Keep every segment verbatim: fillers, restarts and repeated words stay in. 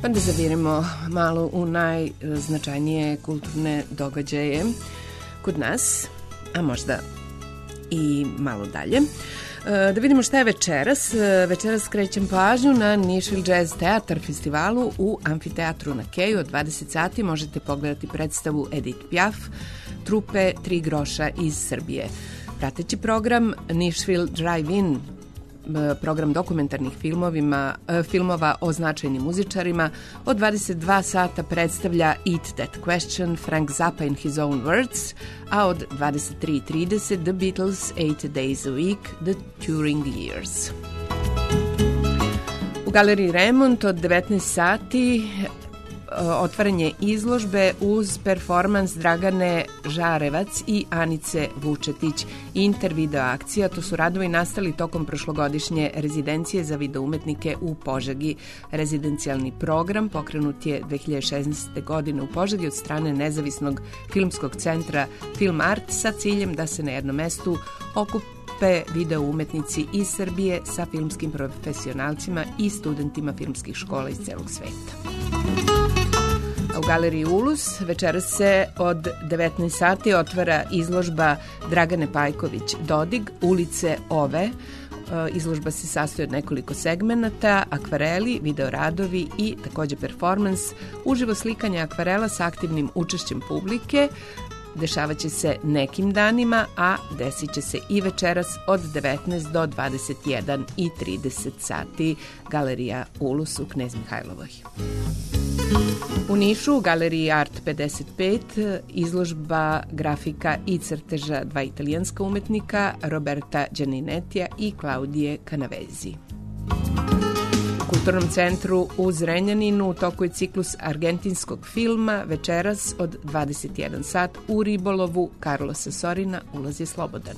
Pa da zavirimo malo u najznačajnije kulturne događaje kod nas, a možda i malo dalje. Da vidimo šta je večeras. Večeras skrećem pažnju na Nashville Jazz Teatar festivalu u Amfiteatru na Keju. Od dvadeset sati možete pogledati predstavu Edith Piaf, trupe Tri groša iz Srbije. Prateći program Nashville Drive-In, program dokumentarnih filmovima, filmova o značajnim muzičarima, od dvadeset dva sata predstavlja Eat That Question, Frank Zappa in His Own Words, a od dvadeset tri i trideset The Beatles, Eight Days a Week, The Touring Years. U galeriji Remont od devetnaest sati otvaranje izložbe uz performans Dragane Žarevac i Anice Vučetić. Intervideo akcija, to su radovi nastali tokom prošlogodišnje rezidencije za videoumetnike u Požegi. Rezidencijalni program pokrenut je dve hiljade šesnaeste. godine u Požegi od strane nezavisnog filmskog centra Film Art sa ciljem da se na jednom mestu okupe video umetnici iz Srbije sa filmskim profesionalcima i studentima filmskih škola iz celog sveta. U galeriji Ulus večeras se od devetnaest sati otvara izložba Dragane Pajković Dodig, Ulice ove. Izložba se sastoji od nekoliko segmenata, akvareli, videoradovi i takođe performans, uživo slikanje akvarela sa aktivnim učešćem publike. Dešavat će se nekim danima, a desit će se i večeras od devetnaest do dvadeset jedan i trideset sati. Galerija Ulus u Knez Mihajlovoj. U Nišu, u galeriji Art pedeset pet, izložba grafika i crteža dva italijanska umetnika, Roberta Gianinetija i Klaudije Canavezi. U Kulturnom centru u Zrenjaninu u toku je ciklus argentinskog filma. Večeras od dvadeset jedan sat u ribolovu Carlosa Sorina ulaz je slobodan.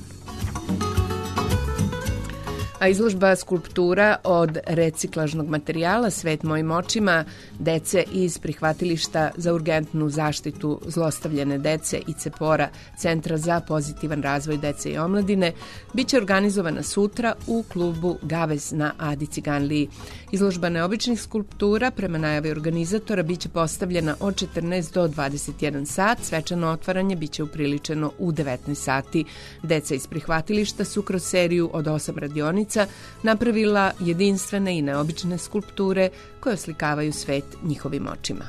A izložba skulptura od reciklažnog materijala Svet mojim očima dece iz prihvatilišta za urgentnu zaštitu zlostavljene dece i Cepora, Centra za pozitivan razvoj dece i omladine, biće organizovana sutra u klubu Gavez na Adi Ciganliji. Izložba neobičnih skulptura prema najavi organizatora biće postavljena od četrnaest do dvadeset jedan sat. Svečano otvaranje biće upriličeno u devetnaest sati. Deca iz prihvatilišta su kroz seriju od osam radionica napravila jedinstvene i neobične skulpture koje oslikavaju svet njihovim očima.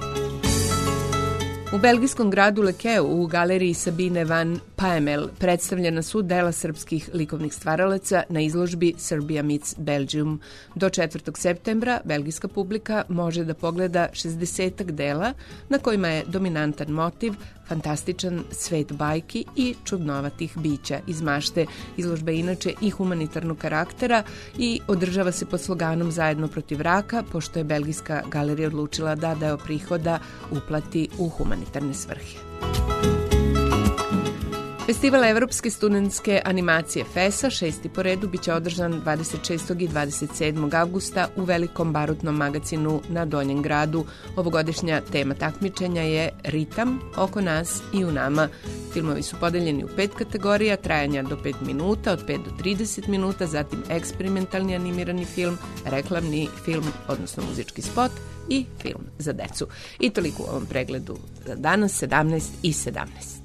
U belgijskom gradu Lekeu u galeriji Sabine van Paemel predstavljena su dela srpskih likovnih stvaralaca na izložbi Serbia meets Belgium. Do četvrtog septembra belgijska publika može da pogleda šezdesetak dela na kojima je dominantan motiv fantastičan svet bajki i čudnovatih bića iz mašte. Izložba je inače i humanitarnog karaktera i održava se pod sloganom Zajedno protiv raka, pošto je belgijska galerija odlučila da deo prihoda uplati u humanitarne svrhe. Festival Evropske studentske animacije FESA, šesti po redu, biće održan dvadeset šestog i dvadeset sedmog avgusta u velikom barutnom magacinu na Donjem gradu. Ovogodišnja tema takmičenja je Ritam, oko nas i u nama. Filmovi su podeljeni u pet kategorija, trajanja do pet minuta, od pet do trideset minuta, zatim eksperimentalni animirani film, reklamni film, odnosno muzički spot i film za decu. I toliko u ovom pregledu za danas, sedamnaest i sedamnaest.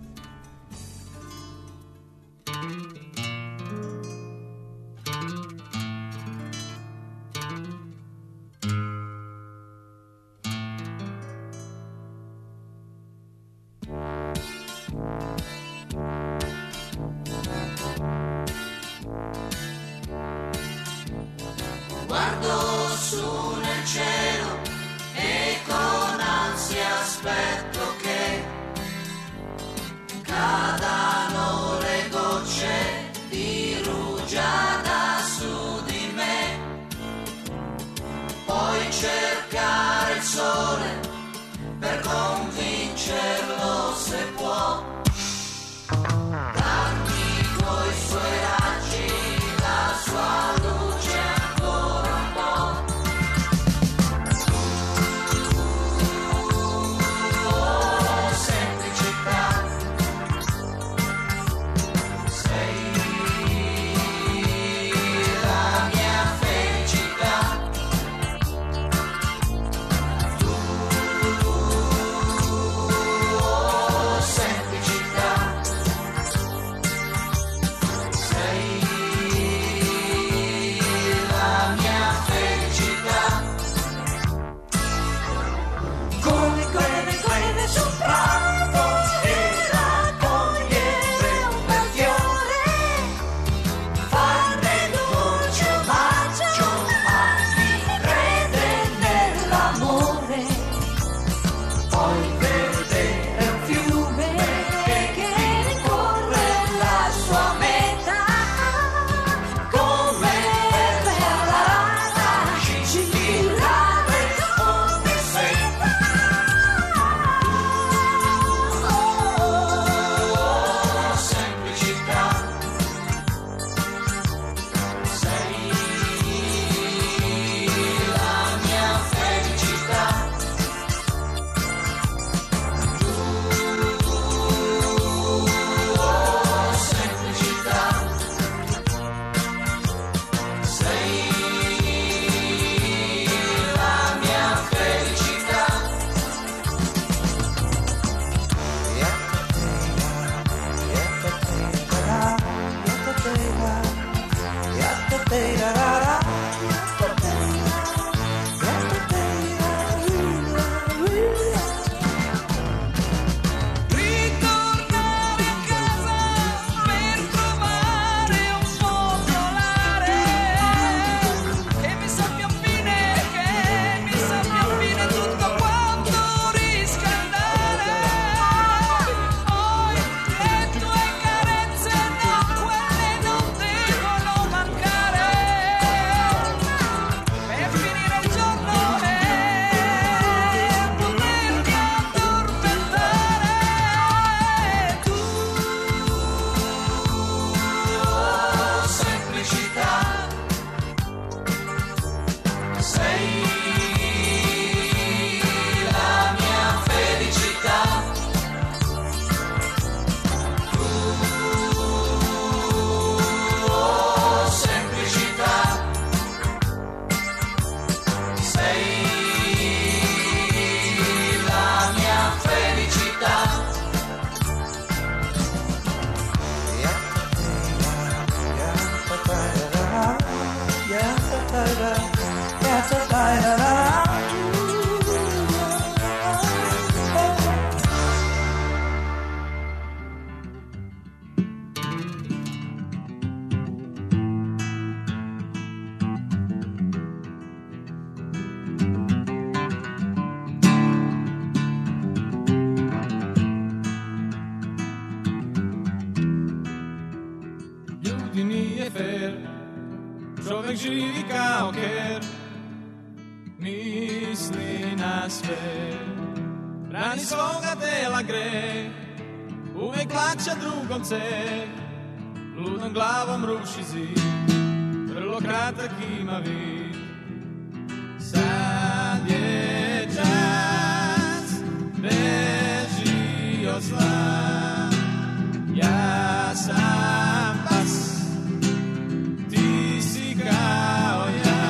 Guardo su nel cielo e con ansia aspetto che cadano le gocce di rugiada su di me, poi cercare il sole per convincerlo se può darmi coi suoi raggi la sua luce ancora un po'. Oh, semplicità, sei la mia felicità. Čovek živi kao ker, misli na sve, rani svoga tela greh, uvek plaća drugom ceh, ludom glavom ruši zid, vrlo kratak ima vid. Sad je čas, beži od zla, ja sam pas, kao ja.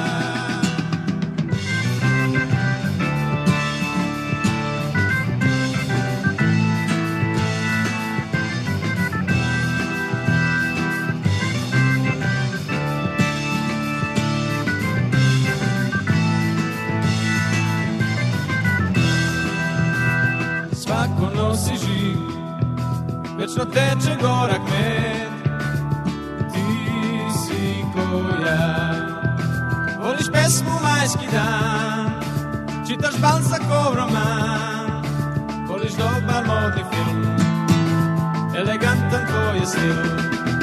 Svako nosi žig, večno teče gorak med, ja. Voliš pesmu Majski dan, čitaš Balzacov roman, voliš dobar modni film, elegantan tvoj je stil.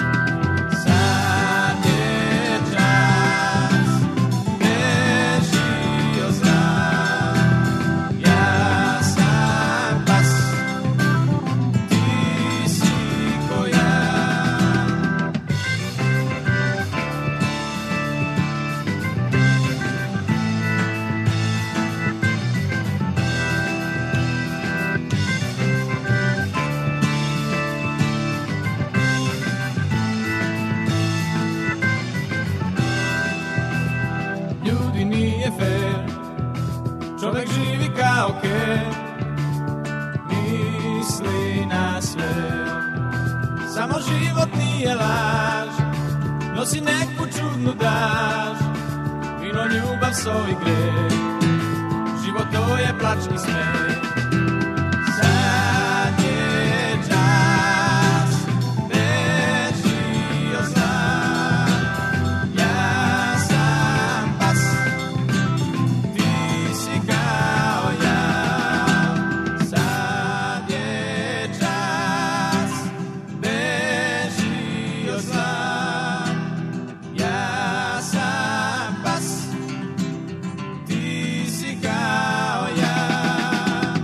Sad je čas, beži od zla, ja sam pas, ti si ko ja. Čovek živi kao ker, misli na sve, samo život nije laž, nosi neku čudnu daž, vino, ljubav, so i greh, život to je plač i smeh. Sad je čas, beži od zla, ja sam pas, kao ja.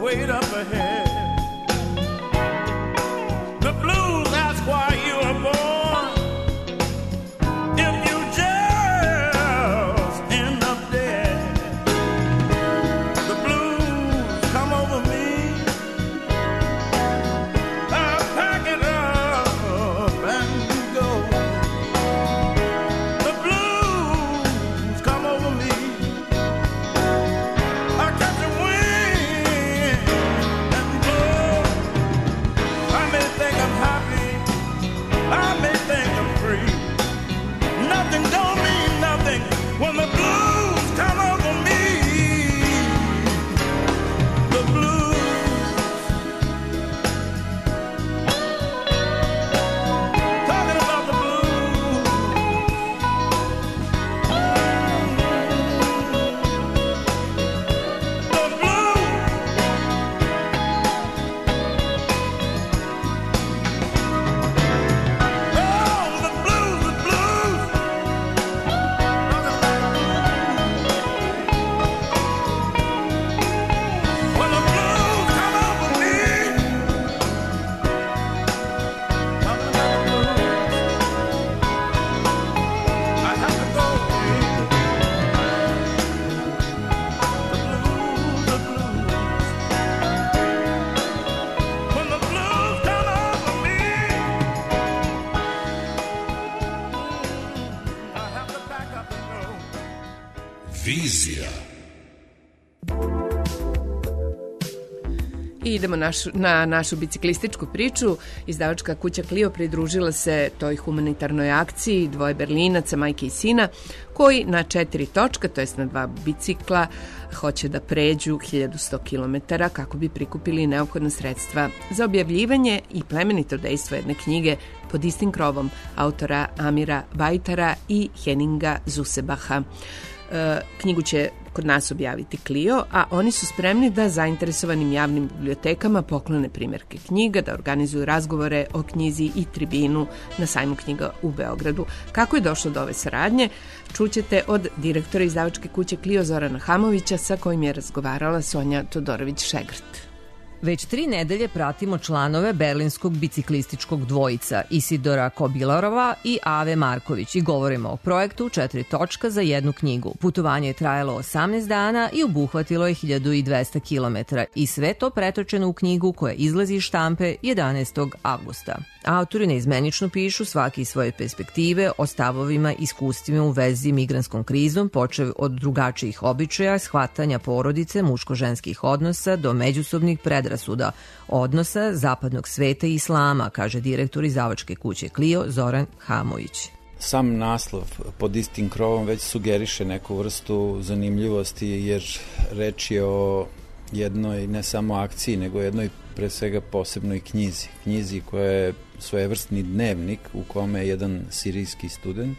wait up ahead. The blues ask why you were born. If you just end up dead, the blues come over me. I pack it up and go. The blues come over me. I catch a wind and blow. I may think I'm happy, I may think I'm free. Nothing don't mean nothing when the blues come over me. The blues. Talking about the blues. The blues. Oh, the blues, the blues. When the blues come over me, talking about the blues, I have to go. The blues, the blues. When the blues come over me, I have to back up and go. Vizija. I idemo našu, na našu biciklističku priču. Izdavačka kuća Clio pridružila se toj humanitarnoj akciji dvoje Berlinaca, majke i sina, koji na četiri točka, to jest na dva bicikla, hoće da pređu hiljadu sto kilometara kako bi prikupili neophodna sredstva za objavljivanje i plemenito dejstvo jedne knjige pod istim krovom autora Amira Bajtara i Henninga Zusebaha. E, knjigu će kod nas objaviti Clio, a oni su spremni da zainteresovanim javnim bibliotekama poklone primjerke knjiga, da organizuju razgovore o knjizi i tribinu na sajmu knjiga u Beogradu. Kako je došlo do ove saradnje, čućete od direktora izdavačke kuće Clio Zorana Hamovića, sa kojim je razgovarala Sonja Todorović-Šegrt. Već tri nedelje pratimo članove berlinskog biciklističkog dvojica Isidora Kobilarova i Ave Marković i govorimo o projektu Četiri točka za jednu knjigu. Putovanje je trajalo osamnaest dana i obuhvatilo je hiljadu dvesta kilometara i sve to pretočeno u knjigu koja izlazi iz štampe jedanaestog avgusta. Autori neizmenično pišu svaki iz svoje perspektive o stavovima i iskustvima u vezi migranskom krizom, počev od drugačijih običaja, shvatanja porodice, muško-ženskih odnosa do međusobnih predrasuda, odnosa zapadnog sveta i islama, kaže direktor izdavačke kuće Clio Zoran Hamović. Sam naslov pod istim krovom već sugeriše neku vrstu zanimljivosti, jer reč je o jednoj ne samo akciji, nego jednoj pre svega posebnoj knjizi. Knjizi koja je svojevrsni dnevnik u kome jedan sirijski student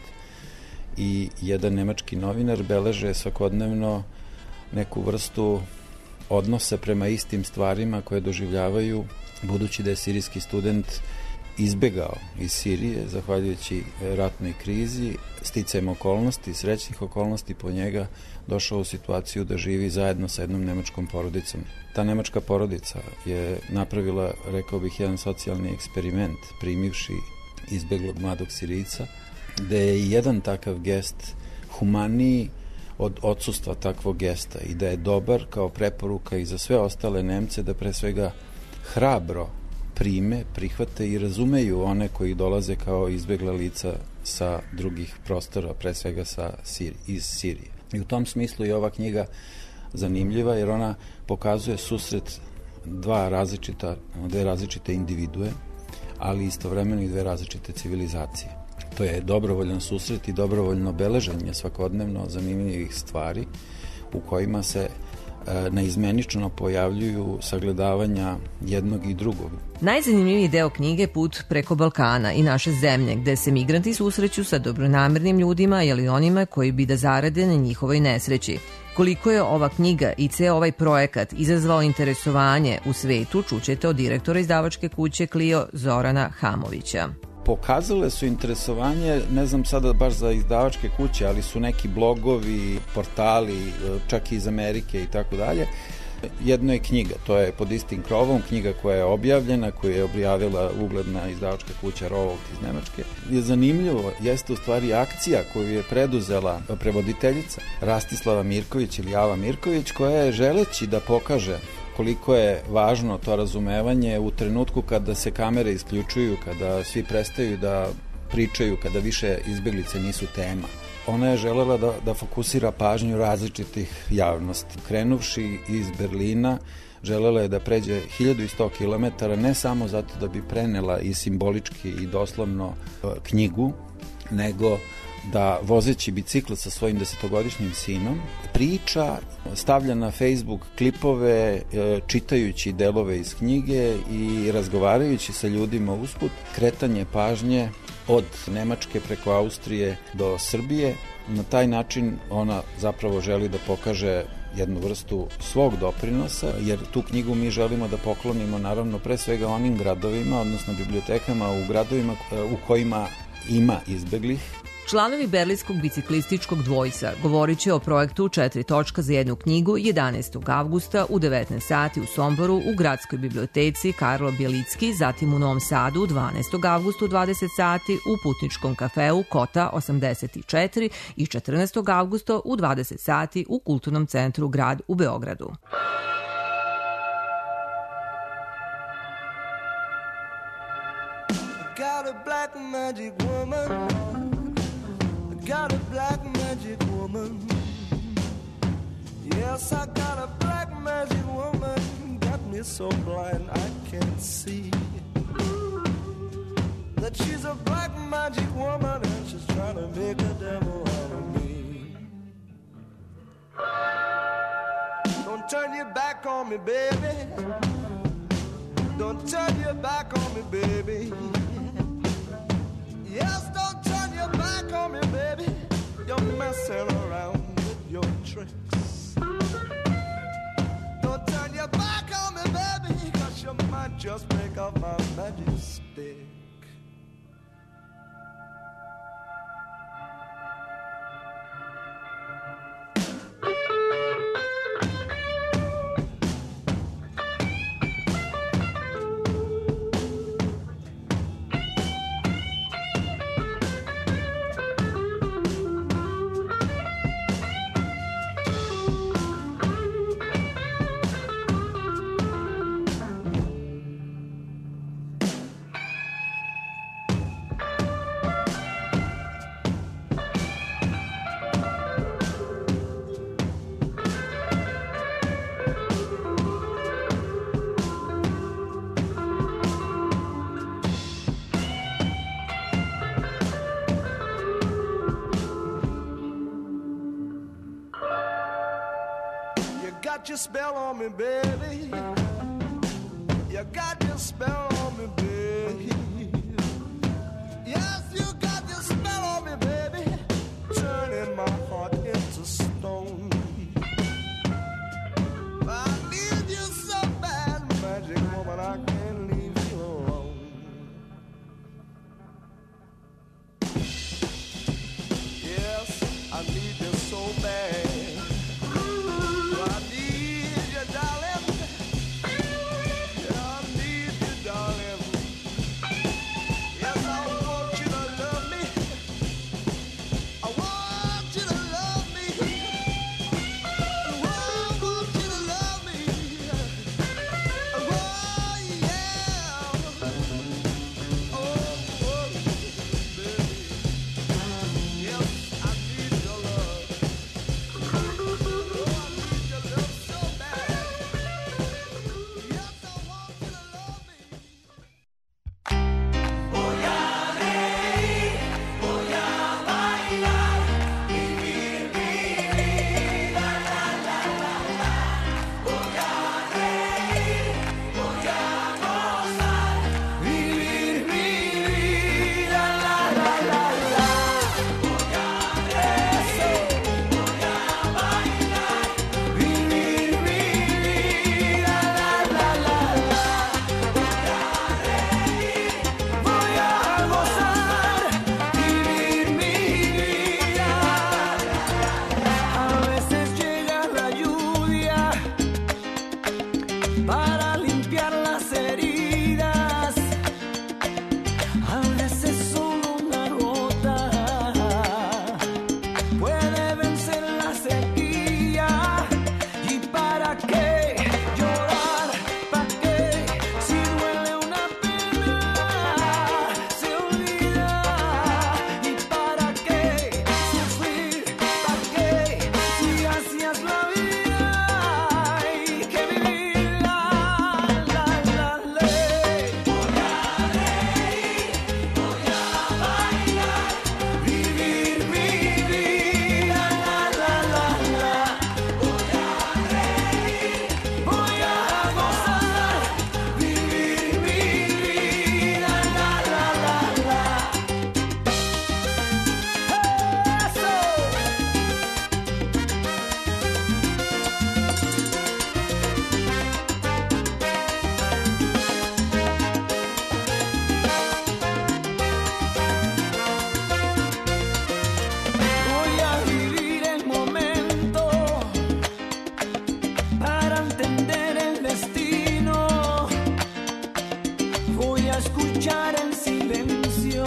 i jedan nemački novinar beleže svakodnevno neku vrstu odnosa prema istim stvarima koje doživljavaju, budući da je sirijski student izbegao iz Sirije zahvaljujući ratnoj krizi, sticajem okolnosti, srećnih okolnosti po njega došao u situaciju da živi zajedno sa jednom nemačkom porodicom. Ta nemačka porodica je napravila, rekao bih, jedan socijalni eksperiment primivši izbeglog mladog Sirijca, gde je jedan takav gest humaniji od odsustva takvog gesta i da je dobar kao preporuka i za sve ostale Nemce da pre svega hrabro prime, prihvate i razumeju one koji dolaze kao izbegla lica sa drugih prostora, pre svega sa Sir- iz Sirije. I u tom smislu je ova knjiga zanimljiva jer ona pokazuje susret dva različita, dve različite individue, ali istovremeno i dve različite civilizacije. To je dobrovoljan susret i dobrovoljno beleženje svakodnevno zanimljivih stvari u kojima se e, neizmenično pojavljuju sagledavanja jednog i drugog. Najzanimljiviji deo knjige je put preko Balkana i naše zemlje, gde se migranti susreću sa dobronamernim ljudima ili onima koji bi da zarade na njihovoj nesreći. Koliko je ova knjiga i ceo ovaj projekat izazvao interesovanje u svetu, čućete od direktora izdavačke kuće Clio Zorana Hamovića. Pokazale su interesovanje, ne znam sada baš za izdavačke kuće, ali su neki blogovi, portali, čak i iz Amerike i tako dalje, Jedno je knjiga, to je Pod istim krovom, knjiga koja je objavljena, koju je objavila ugledna izdavačka kuća Rowold iz Nemačke. Je zanimljivo, jeste u stvari akcija koju je preduzela prevoditeljica Rastislava Mirković ili Ava Mirković, koja je želeći da pokaže koliko je važno to razumevanje u trenutku kada se kamere isključuju, kada svi prestaju da pričaju, kada više izbeglice nisu tema. Ona je želela da, da fokusira pažnju različitih javnosti. Krenuvši iz Berlina, želela je da pređe hiljadu sto kilometara, ne samo zato da bi prenela i simbolički i doslovno knjigu, nego da vozeći bicikl sa svojim desetogodišnjim sinom priča, stavlja na Facebook klipove, čitajući delove iz knjige i razgovarajući sa ljudima usput, kretanje pažnje od Nemačke preko Austrije do Srbije. Na taj način ona zapravo želi da pokaže jednu vrstu svog doprinosa, jer tu knjigu mi želimo da poklonimo naravno pre svega onim gradovima, odnosno bibliotekama u gradovima u kojima ima izbeglih. Članovi Berlinskog biciklističkog dvojca govorit će o projektu četiri točka za jednu knjigu jedanaestog avgusta u devetnaest sati u Somboru u Gradskoj biblioteci Karlo Bjelicki, zatim u Novom Sadu dvanaestog avgusta u dvadeset sati u Putničkom kafeu Kota osamdeset četiri i četrnaestog avgusta u dvadeset sati u Kulturnom centru Grad u Beogradu. Got a black magic woman. Got a black magic woman. Yes, I got a black magic woman. Got me so blind I can't see that she's a black magic woman and she's trying to make a devil out of me. Don't turn your back on me, baby. Don't turn your back on me, baby. Yes, don't turn your back on me, baby. You're messing around with your tricks. Don't turn your back on me, baby, cause you might just break off my magic stick. Got your spell on me, baby. You got your spell on me, baby. Yes, you got your spell on me, baby. Turning my heart into stone. I need you so bad, magic woman, I can't leave you alone. Yes, I need you so bad. Yes, I want you to para limpiar las heridas. A veces solo una gota puede vencer la sequía. ¿Y para qué llorar? ¿Para qué? Si duele una pena, se olvida. ¿Y para qué sufrir? ¿Para qué? Si así es la vida, hay que vivirla, la, la, ley. Voy a reír, voy a bailar, vivir mi vida, la, la, la, la. Voy a reír, voy a gozar, vivir mi vida, la, la, la, la. Eso. Voy a vivir el momento para entender el destino. Voy a escuchar el silencio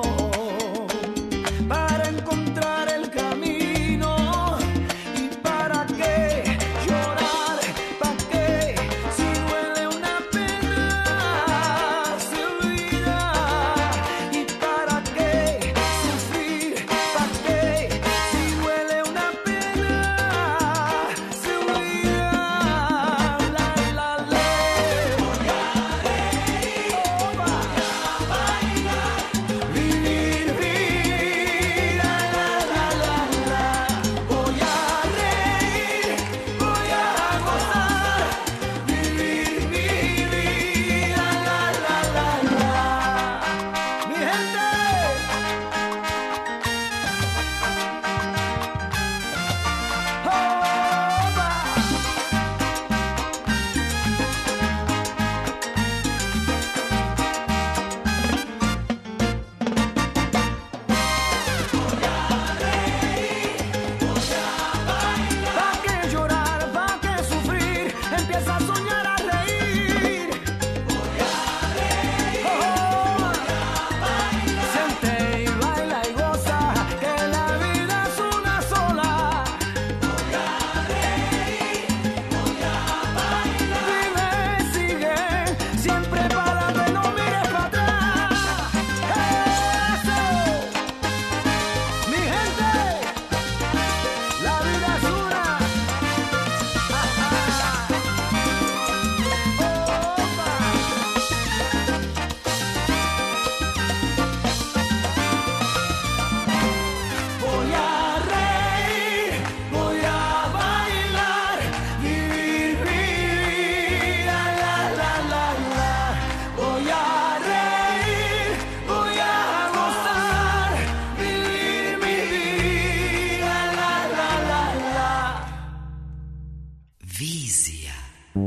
para encontrar el camino. ¿Y para qué llorar? ¿Para qué? Si duele una pena, se olvida. ¿Y para qué sufrir? ¿Para qué? Si duele una pena, se olvida. La, la, ley. Voy a reír, voy a bailar, vivir vida, la, la, la, la. Voy a reír, voy a gozar, vivir mi vida, la, la, la, la. Mi gente. ¿Pa' qué llorar? ¿Pa' qué sufrir? Empieza a soñar, a reír. Voy a reír, voy a bailar. Siente y baila y goza, que la vida es una sola. Voy a reír, voy a bailar. Vive, sigue, siempre para adelante, no mires para atrás. Eso. Mi gente, la vida es una. Voy a reír, voy a bailar, vivir mi vida, la, la, la, la. Voy a reír, voy a gozar, vivir mi vida, la, la, la, la. Vizija.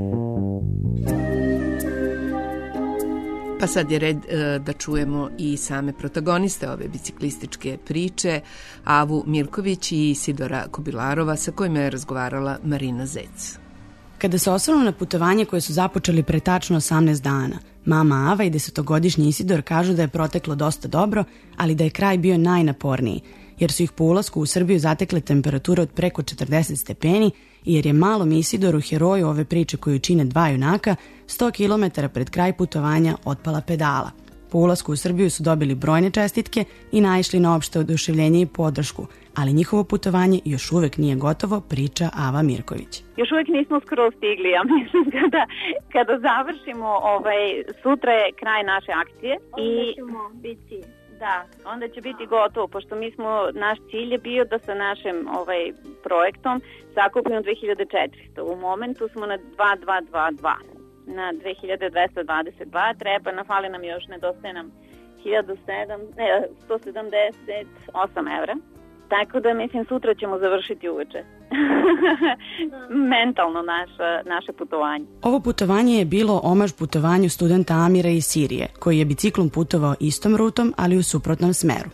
Pa sad je red e, da čujemo i same protagoniste ove biciklističke priče, Avu Mirković i Isidora Kobilarova, sa kojima je razgovarala Marina Zec. Kada se osvrnu na putovanje koje su započeli pre tačno osamnaest dana, mama Ava i desetogodišnji Isidor kažu da je proteklo dosta dobro, ali da je kraj bio najnaporniji, jer su ih po ulasku u Srbiju zatekle temperature od preko četrdeset stepeni i jer je malom Isidoru, heroju ove priče koju čine dva junaka, sto kilometara pred kraj putovanja otpala pedala. Po ulasku u Srbiju su dobili brojne čestitke i naišli na opšte oduševljenje i podršku, ali njihovo putovanje još uvek nije gotovo, priča Ava Mirković. Još uvijek nismo skoro stigli, ja mislim kada, kada završimo, ovaj, sutra je kraj naše akcije. Onda i ćemo biti. Da, onda će biti gotovo, pošto mi smo, naš cilj je bio da sa našim ovaj, projektom sakupimo dve hiljade četiristo. U momentu smo na dva hiljade dvesta dvadeset dva. Na dve hiljade dvesta dvadeset dva treba, nafali nam još, nedostaje nam hiljadu sedam, ne, sto sedamdeset osam evra. Tako da, mislim, sutra ćemo završiti uveče. Mentalno naša, naše putovanje. Ovo putovanje je bilo omaž putovanju studenta Amira iz Sirije, koji je biciklom putovao istom rutom, ali u suprotnom smeru.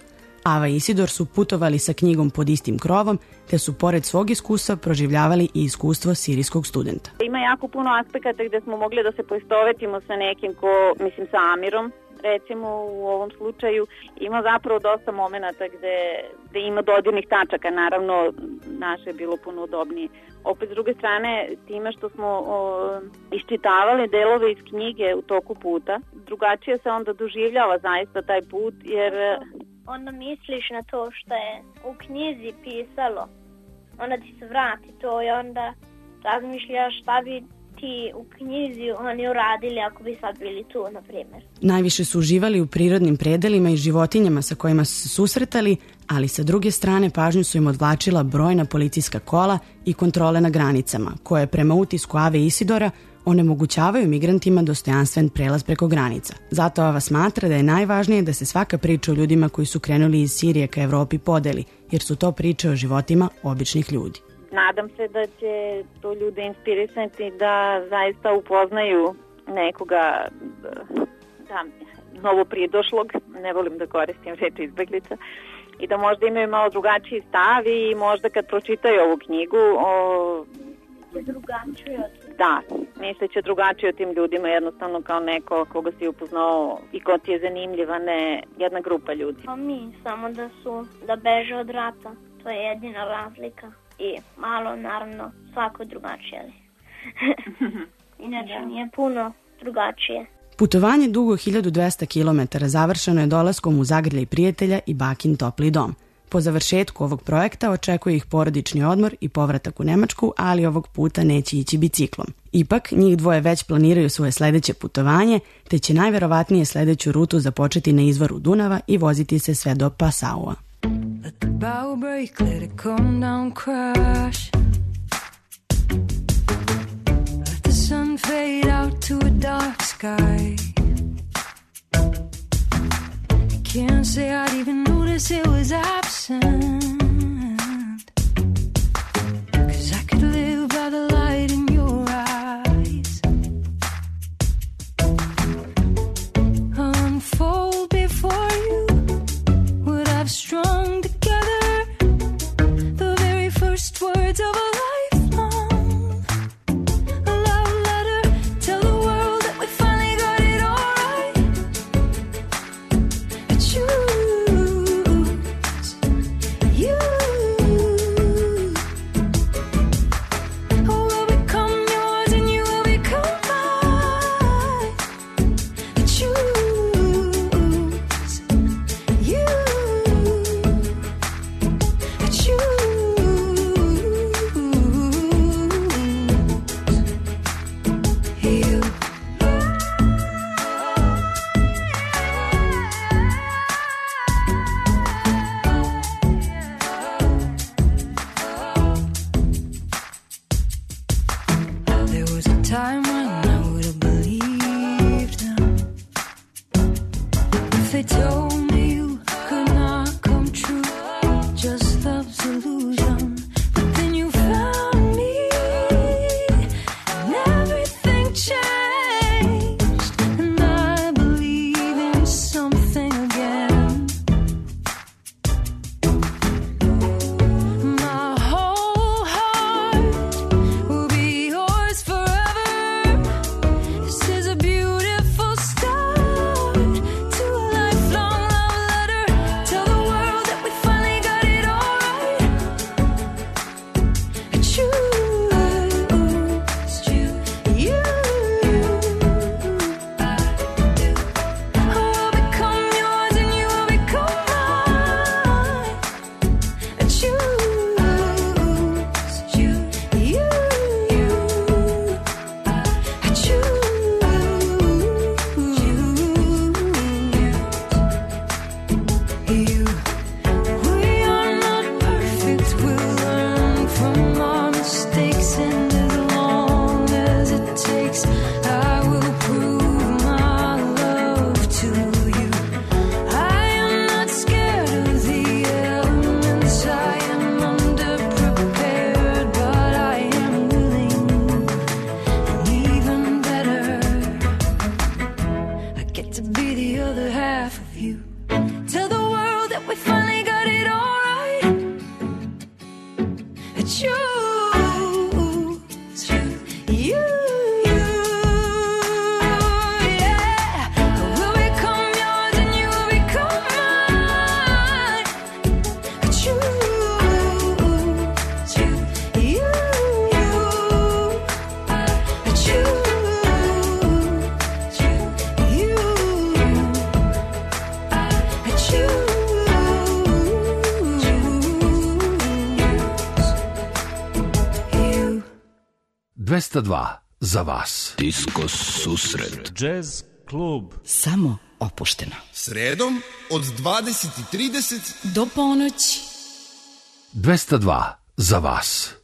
Ava i Isidor su putovali sa knjigom pod istim krovom, te su pored svog iskustva proživljavali i iskustvo sirijskog studenta. Ima jako puno aspekata gde smo mogli da se poistovetimo sa nekim ko, mislim sa Amirom, recimo u ovom slučaju. Ima zapravo dosta momenata gde, gde ima dodirnih tačaka, naravno naše je bilo puno udobnije. Opet s druge strane, time što smo o, iščitavali delove iz knjige u toku puta, drugačije se onda doživljava zaista taj put, jer onda misliš na to što je u knjizi pisalo, onda ti se vrati to i onda razmišljaš šta bi ti u knjizi oni uradili ako bi sad bili tu, na primjer. Najviše su uživali u prirodnim predelima i životinjama sa kojima su se susretali, ali sa druge strane pažnju su im odvlačila brojna policijska kola i kontrole na granicama, koje prema utisku Ave i Isidora onemogućavaju migrantima dostojanstven prelaz preko granica. Zato Ava smatra da je najvažnije da se svaka priča o ljudima koji su krenuli iz Sirije ka Evropi podeli, jer su to priče o životima običnih ljudi. Nadam se da će to ljude inspirisati da zaista upoznaju nekoga, da, novo pridošlog, ne volim da koristim reč izbeglica, i da možda imaju malo drugačiji stav i možda kad pročitaju ovu knjigu o... drugačije. Da, misleće drugačije o tim ljudima, jednostavno kao neko koga si upoznao i ko ti je zanimljiva, ne jedna grupa ljudi. Pa mi, samo da su, da beže od rata, to je jedina razlika. I malo, naravno, svako drugačije. Inače, nije puno drugačije. Putovanje dugo hiljadu dvesta kilometara završeno je dolaskom u zagrljaj prijatelja i bakin topli dom. Po završetku ovog projekta očekuje ih porodični odmor i povratak u Nemačku, ali ovog puta neće ići biciklom. Ipak, njih dvoje već planiraju svoje sledeće putovanje, te će najverovatnije sledeću rutu započeti na izvoru Dunava i voziti se sve do Passaua. Let the bow break, let it come down, crash. Let the sun fade out to a dark sky. I can't say I'd even notice it was absent, 'cause I could live by the light in your eyes. Unfold before you what I've strung together, the very first words of a lifelong, a love letter, tell the world that we finally got it all right. I choose you. I will become yours and you will become mine. I choose you. I choose you. There was a time when I would have believed them if they told me you could not come true. Just love's illusion. But then you found me and everything changed, and I believe in something again. My whole heart will be yours forever. dvesta dva za vas. Disko susret. Jazz klub. Samo opušteno. Sredom od dvadeset i trideset do ponoći. dvesta dva za vas.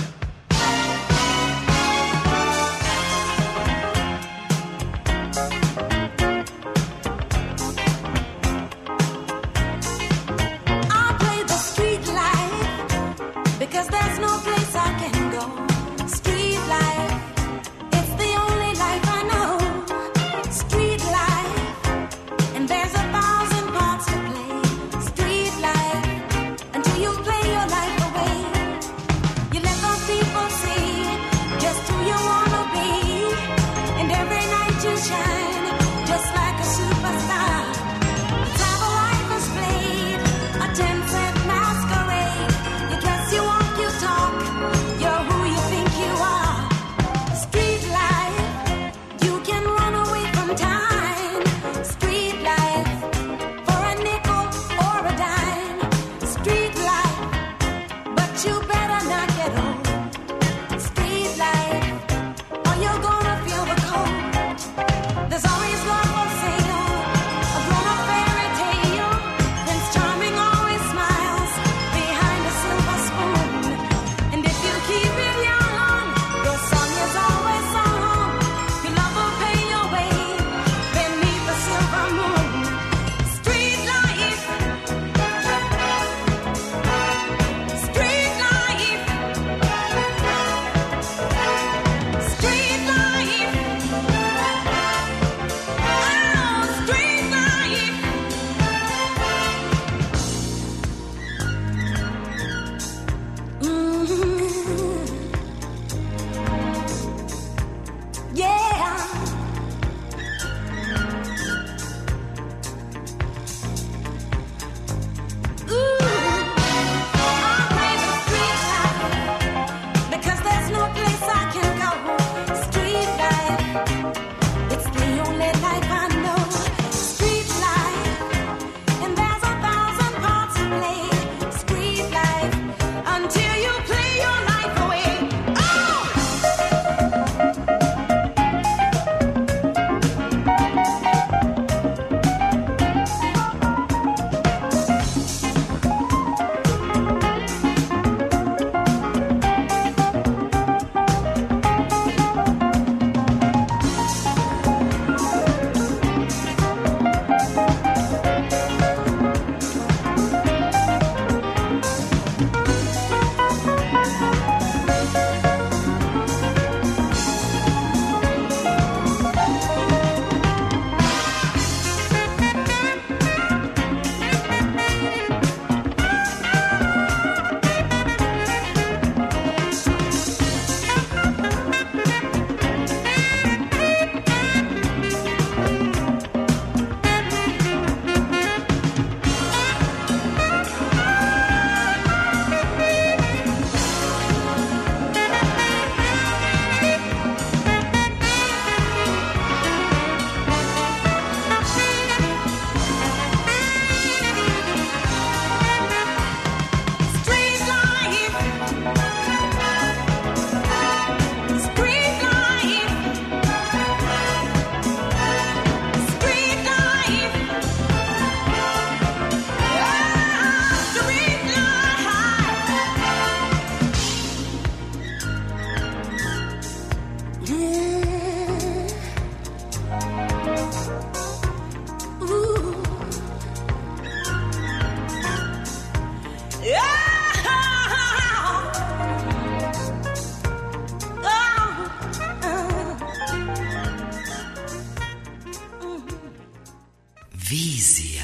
Vizija.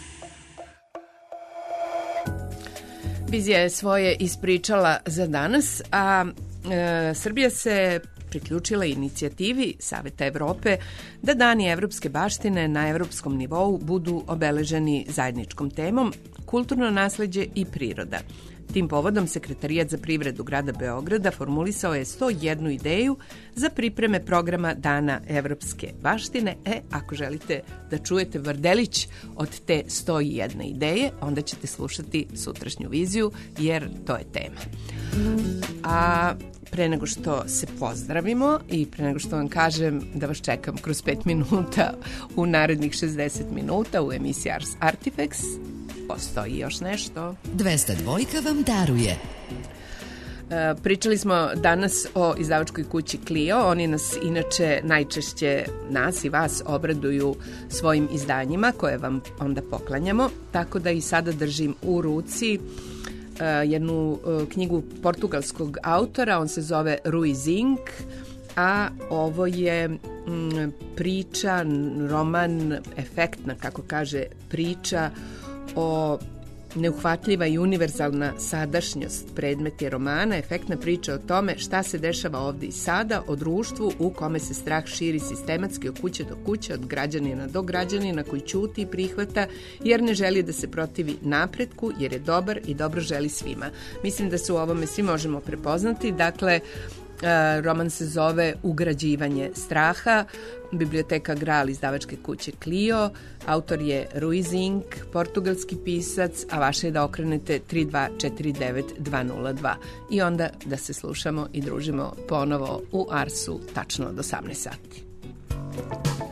Vizija je svoje ispričala za danas, a e, Srbija se priključila inicijativi Saveta Evrope da dani evropske baštine na evropskom nivou budu obeleženi zajedničkom temom kulturno nasleđe i priroda. Tim povodom Sekretarijat za privredu grada Beograda formulisao je sto jednu ideju za pripreme programa Dana evropske baštine. E, ako želite da čujete vrdelić od te sto jedne ideje, onda ćete slušati sutrašnju viziju, jer to je tema. A pre nego što se pozdravimo i pre nego što vam kažem da vas čekam kroz pet minuta u narednih šezdeset minuta u emisiji Ars Artifacts, postoji još nešto. dvesta dva vam daruje. E, pričali smo danas o izdavačkoj kući Clio. Oni nas inače najčešće, nas i vas, obraduju svojim izdanjima koje vam onda poklanjamo, tako da i sada držim u ruci jednu knjigu portugalskog autora, on se zove Rui Zinc, a ovo je priča, roman, efektna, kako kaže, priča o neuhvatljiva i univerzalna sadašnjost predmet je romana, efektna priča o tome šta se dešava ovde i sada, o društvu u kome se strah širi sistematski od kuće do kuće, od građanina do građanina koji ćuti i prihvata jer ne želi da se protivi napretku, jer je dobar i dobro želi svima. Mislim da se u ovome svi možemo prepoznati. Dakle, roman se zove Ugrađivanje straha, biblioteka Graal izdavačke kuće Clio, autor je Rui Zinc, portugalski pisac, a vaše je da okrenete tri dva četiri devet dva nula dva i onda da se slušamo i družimo ponovo u Arsu tačno od osamnaest sati.